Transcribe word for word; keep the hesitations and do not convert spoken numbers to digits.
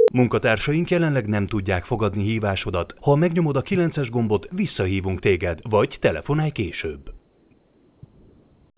Munkatársaink jelenleg nem tudják fogadni hívásodat. Ha megnyomod a kilences gombot, visszahívunk téged, vagy telefonálj később.